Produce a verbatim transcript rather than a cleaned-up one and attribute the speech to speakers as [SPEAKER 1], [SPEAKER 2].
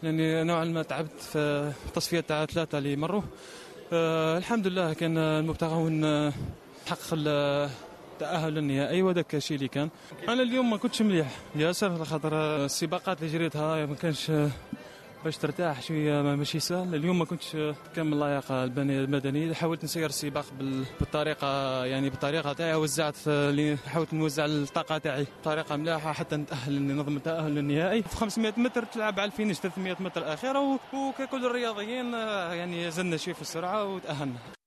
[SPEAKER 1] لاني نوعا ما تعبت في التصفيه تاع ثلاثه اللي مروا. أه الحمد لله كان المبتغون حقق التأهل للنهائي وذاك الشيء اللي كان. انا اليوم ما كنتش مليح ياسر خاطر السباقات اللي جريتها ما كانش باش ترتاح شويه ماشي سهل. اليوم ما كنتش كامل اللياقه البدنيه. حاولت نسير السباق بالطريقه يعني بالطريقه تاعي وزعت اللي حاولت نوزع الطاقه تاعي بطريقه ملاحه حتى نتاهل ننظم التاهل للنهائي. في خمسمائة متر تلعب على الفينيش ثلاثمائة متر اخيره وككل الرياضيين يعني زدنا شويه في السرعه وتاهلنا.